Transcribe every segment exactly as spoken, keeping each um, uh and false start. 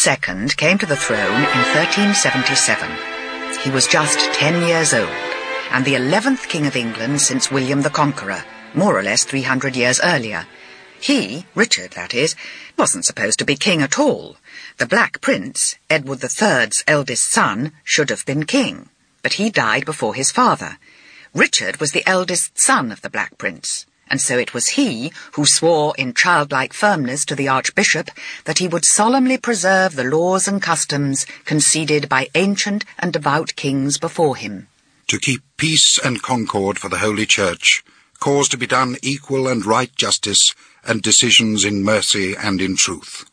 Second came to the throne in thirteen seventy-seven. He was just ten years old, and the eleventh King of England since William the Conqueror, more or less three hundred years earlier. He, Richard that is, wasn't supposed to be king at all. The Black Prince, Edward the Third's eldest son, should have been king, but he died before his father. Richard was the eldest son of the Black Prince, and so it was he who swore in childlike firmness to the Archbishop that he would solemnly preserve the laws and customs conceded by ancient and devout kings before him. To keep peace and concord for the Holy Church, cause to be done equal and right justice, and decisions in mercy and in truth.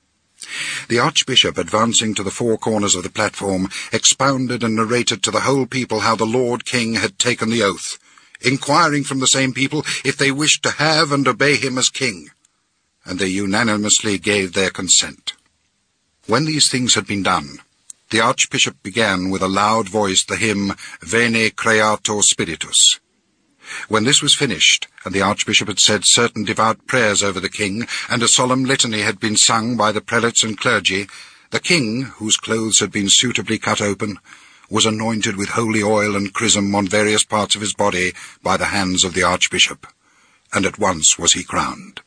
The Archbishop, advancing to the four corners of the platform, expounded and narrated to the whole people how the Lord King had taken the oath, inquiring from the same people if they wished to have and obey him as king, and they unanimously gave their consent. When these things had been done, the Archbishop began with a loud voice the hymn Veni Creator Spiritus. When this was finished, and the Archbishop had said certain devout prayers over the king, and a solemn litany had been sung by the prelates and clergy, the king, whose clothes had been suitably cut open, was anointed with holy oil and chrism on various parts of his body by the hands of the Archbishop, and at once was he crowned.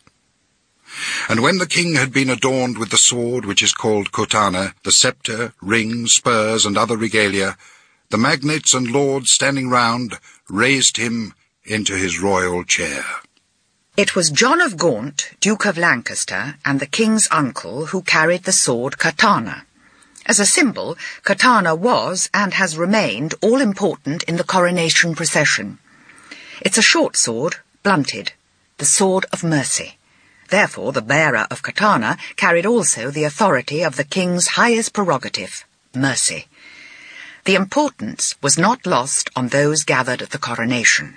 And when the king had been adorned with the sword which is called Kotana, the sceptre, ring, spurs, and other regalia, the magnates and lords standing round raised him into his royal chair. It was John of Gaunt, Duke of Lancaster, and the king's uncle who carried the sword Katana. As a symbol, Katana was, and has remained, all-important in the coronation procession. It's a short sword, blunted, the sword of mercy. Therefore, the bearer of Katana carried also the authority of the king's highest prerogative, mercy. The importance was not lost on those gathered at the coronation.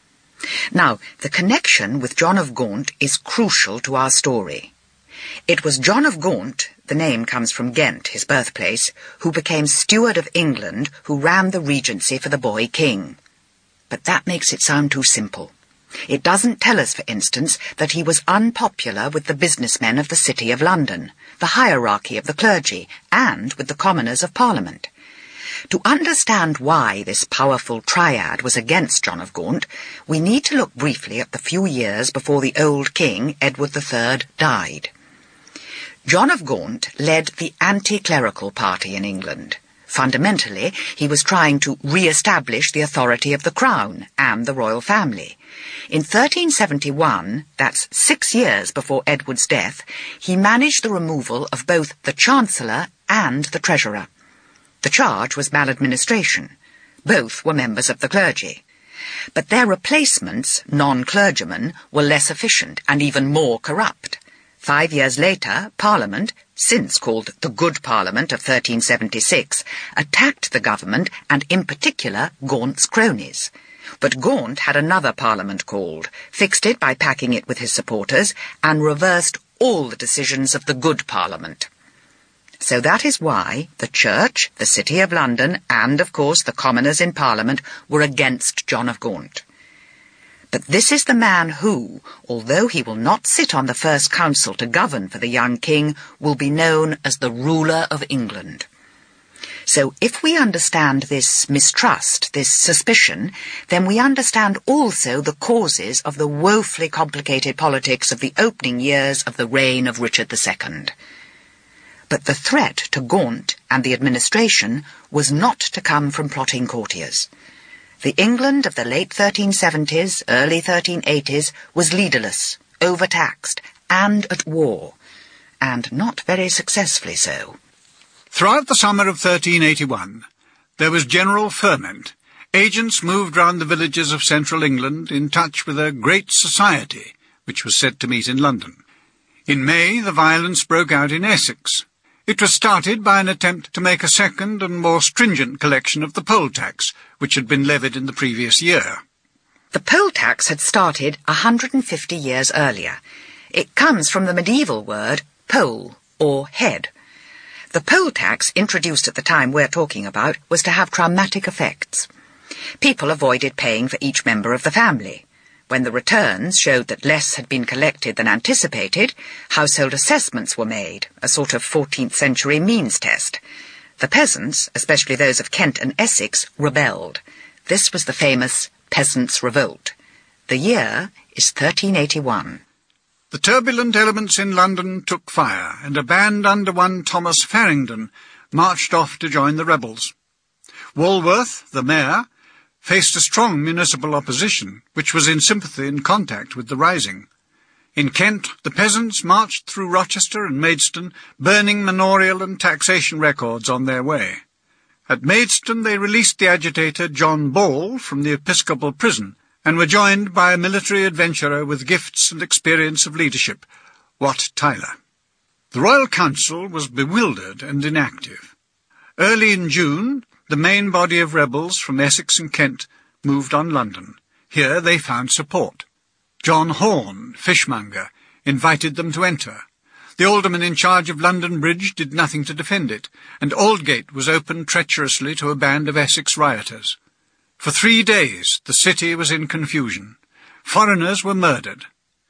Now, the connection with John of Gaunt is crucial to our story. It was John of Gaunt, the name comes from Ghent, his birthplace, who became steward of England, who ran the regency for the boy king. But that makes it sound too simple. It doesn't tell us, for instance, that he was unpopular with the businessmen of the City of London, the hierarchy of the clergy, and with the commoners of Parliament. To understand why this powerful triad was against John of Gaunt, we need to look briefly at the few years before the old king, Edward the Third, died. John of Gaunt led the anti-clerical party in England. Fundamentally, he was trying to re-establish the authority of the crown and the royal family. In thirteen seventy-one, that's six years before Edward's death, he managed the removal of both the Chancellor and the Treasurer. The charge was maladministration. Both were members of the clergy. But their replacements, non-clergymen, were less efficient and even more corrupt. Five years later, Parliament, since called the Good Parliament of thirteen seventy-six, attacked the government and, in particular, Gaunt's cronies. But Gaunt had another Parliament called, fixed it by packing it with his supporters, and reversed all the decisions of the Good Parliament. So that is why the Church, the City of London, and, of course, the commoners in Parliament were against John of Gaunt. But this is the man who, although he will not sit on the First Council to govern for the young king, will be known as the ruler of England. So if we understand this mistrust, this suspicion, then we understand also the causes of the woefully complicated politics of the opening years of the reign of Richard the Second. But the threat to Gaunt and the administration was not to come from plotting courtiers. The England of the late thirteen seventies, early thirteen eighties was leaderless, overtaxed, and at war, and not very successfully so. Throughout the summer of thirteen eighty-one, there was general ferment. Agents moved round the villages of central England in touch with a great society, which was said to meet in London. In May, the violence broke out in Essex. It was started by an attempt to make a second and more stringent collection of the poll tax, which had been levied in the previous year. The poll tax had started a hundred and fifty years earlier. It comes from the medieval word poll, or head. The poll tax, introduced at the time we're talking about, was to have traumatic effects. People avoided paying for each member of the family. When the returns showed that less had been collected than anticipated, household assessments were made, a sort of fourteenth century means test. The peasants, especially those of Kent and Essex, rebelled. This was the famous Peasants' Revolt. The year is thirteen eighty-one. The turbulent elements in London took fire, and a band under one Thomas Farringdon marched off to join the rebels. Walworth, the mayor, faced a strong municipal opposition, which was in sympathy and contact with the rising. In Kent, the peasants marched through Rochester and Maidstone, burning manorial and taxation records on their way. At Maidstone they released the agitator John Ball from the episcopal prison, and were joined by a military adventurer with gifts and experience of leadership, Wat Tyler. The Royal Council was bewildered and inactive. Early in June, the main body of rebels from Essex and Kent moved on London. Here they found support. John Horne, fishmonger, invited them to enter. The alderman in charge of London Bridge did nothing to defend it, and Aldgate was opened treacherously to a band of Essex rioters. For three days the city was in confusion. Foreigners were murdered.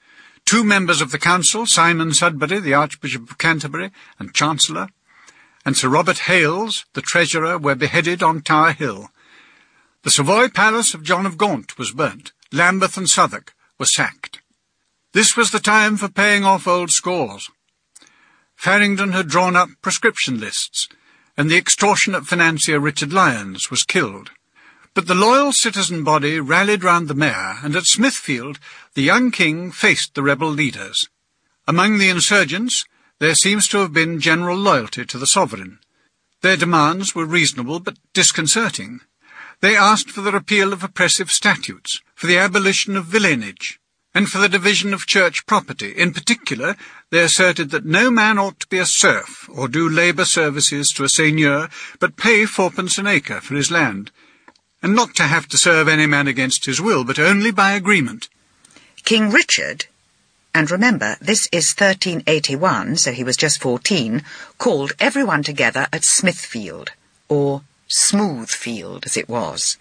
Two members of the council, Simon Sudbury, the Archbishop of Canterbury and Chancellor, and Sir Robert Hales, the treasurer, were beheaded on Tower Hill. The Savoy Palace of John of Gaunt was burnt. Lambeth and Southwark were sacked. This was the time for paying off old scores. Farringdon had drawn up prescription lists, and the extortionate financier Richard Lyons was killed. But the loyal citizen body rallied round the mayor, and at Smithfield the young king faced the rebel leaders. Among the insurgents there seems to have been general loyalty to the sovereign. Their demands were reasonable but disconcerting. They asked for the repeal of oppressive statutes, for the abolition of villenage, and for the division of church property. In particular, they asserted that no man ought to be a serf or do labour services to a seigneur, but pay fourpence an acre for his land, and not to have to serve any man against his will, but only by agreement. King Richard, and remember, this is thirteen eighty-one, so he was just fourteen, called everyone together at Smithfield, or Smoothfield as it was.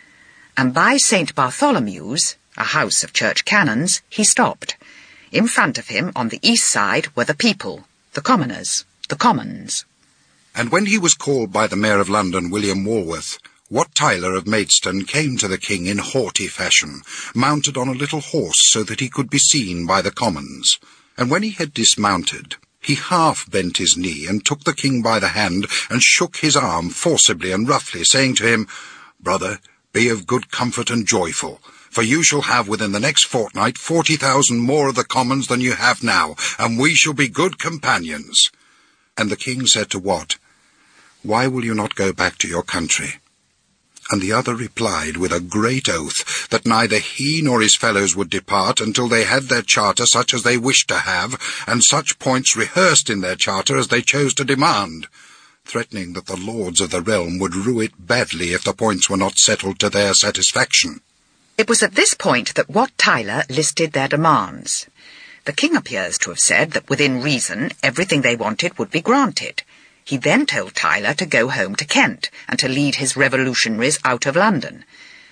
And by Saint Bartholomew's, a house of church canons, he stopped. In front of him, on the east side, were the people, the commoners, the commons. And when he was called by the Mayor of London, William Walworth, Wat Tyler of Maidstone came to the king in haughty fashion, mounted on a little horse so that he could be seen by the commons. And when he had dismounted, he half bent his knee and took the king by the hand and shook his arm forcibly and roughly, saying to him, "Brother, be of good comfort and joyful, for you shall have within the next fortnight forty thousand more of the commons than you have now, and we shall be good companions." And the king said to Wat, "Why will you not go back to your country?" And the other replied with a great oath that neither he nor his fellows would depart until they had their charter such as they wished to have, and such points rehearsed in their charter as they chose to demand, threatening that the lords of the realm would rue it badly if the points were not settled to their satisfaction. It was at this point that Wat Tyler listed their demands. The king appears to have said that within reason everything they wanted would be granted. He then told Tyler to go home to Kent and to lead his revolutionaries out of London.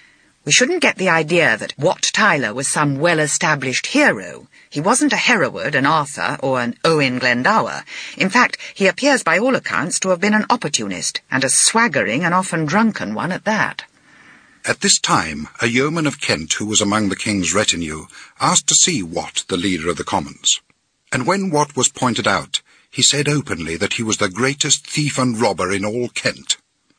We shouldn't get the idea that Wat Tyler was some well-established hero. He wasn't a Hereward, an Arthur, or an Owen Glendower. In fact, he appears by all accounts to have been an opportunist, and a swaggering and often drunken one at that. At this time, a yeoman of Kent, who was among the king's retinue, asked to see Wat, the leader of the commons. And when Wat was pointed out, he said openly that he was the greatest thief and robber in all Kent.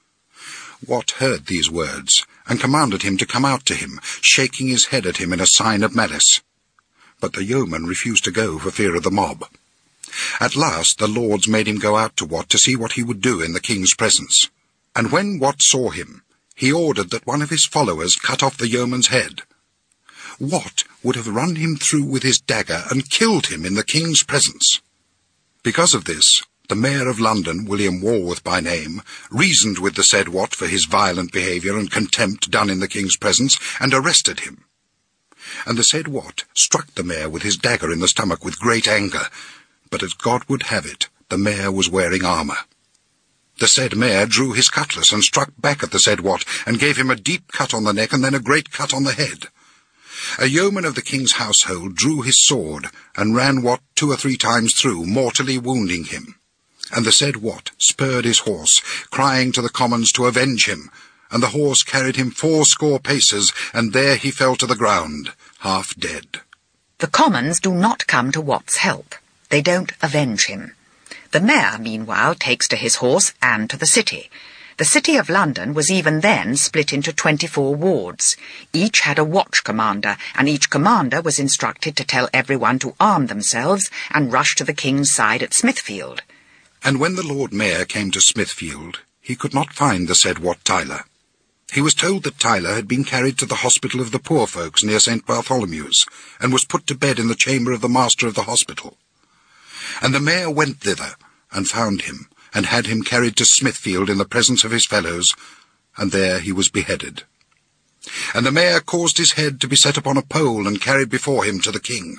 Wat heard these words, and commanded him to come out to him, shaking his head at him in a sign of malice. But the yeoman refused to go for fear of the mob. At last the lords made him go out to Wat to see what he would do in the king's presence. And when Wat saw him, he ordered that one of his followers cut off the yeoman's head. Wat would have run him through with his dagger and killed him in the king's presence. Because of this, the Mayor of London, William Walworth by name, reasoned with the said Wat for his violent behaviour and contempt done in the king's presence, and arrested him. And the said Wat struck the Mayor with his dagger in the stomach with great anger, but as God would have it, the Mayor was wearing armour. The said Mayor drew his cutlass and struck back at the said Wat, and gave him a deep cut on the neck and then a great cut on the head. A yeoman of the king's household drew his sword, and ran Wat two or three times through, mortally wounding him. And the said Wat spurred his horse, crying to the commons to avenge him, and the horse carried him fourscore paces, and there he fell to the ground, half dead. The commons do not come to Wat's help. They don't avenge him. The mayor, meanwhile, takes to his horse and to the city. The city of London was even then split into twenty-four wards. Each had a watch commander, and each commander was instructed to tell everyone to arm themselves and rush to the king's side at Smithfield. And when the Lord Mayor came to Smithfield, he could not find the said Wat Tyler. He was told that Tyler had been carried to the hospital of the poor folks near Saint Bartholomew's, and was put to bed in the chamber of the master of the hospital. And the mayor went thither, and found him, and had him carried to Smithfield in the presence of his fellows, and there he was beheaded. And the mayor caused his head to be set upon a pole, and carried before him to the king.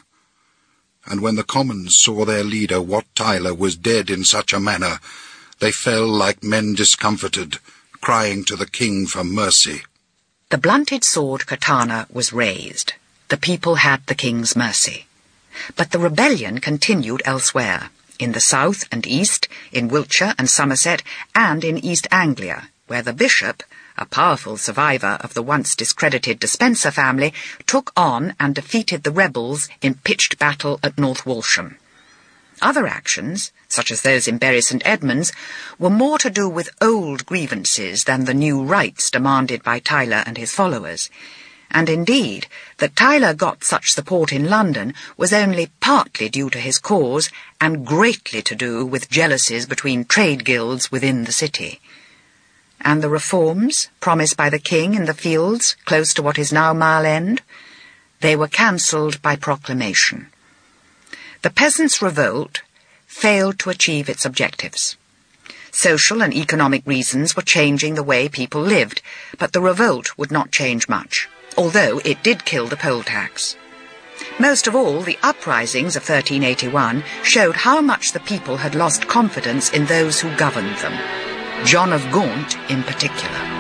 And when the commons saw their leader, Wat Tyler, was dead in such a manner, they fell like men discomfited, crying to the king for mercy. The blunted sword katana was raised. The people had the king's mercy. But the rebellion continued elsewhere, in the south and east, in Wiltshire and Somerset, and in East Anglia, where the bishop, a powerful survivor of the once discredited Despenser family, took on and defeated the rebels in pitched battle at North Walsham. Other actions, such as those in Bury St Edmunds, were more to do with old grievances than the new rights demanded by Tyler and his followers. And indeed, that Tyler got such support in London was only partly due to his cause, and greatly to do with jealousies between trade guilds within the city. And the reforms promised by the king in the fields, close to what is now Mile End, they were cancelled by proclamation. The peasants' revolt failed to achieve its objectives. Social and economic reasons were changing the way people lived, but the revolt would not change much, although it did kill the poll tax. Most of all, the uprisings of thirteen eighty-one showed how much the people had lost confidence in those who governed them, John of Gaunt in particular.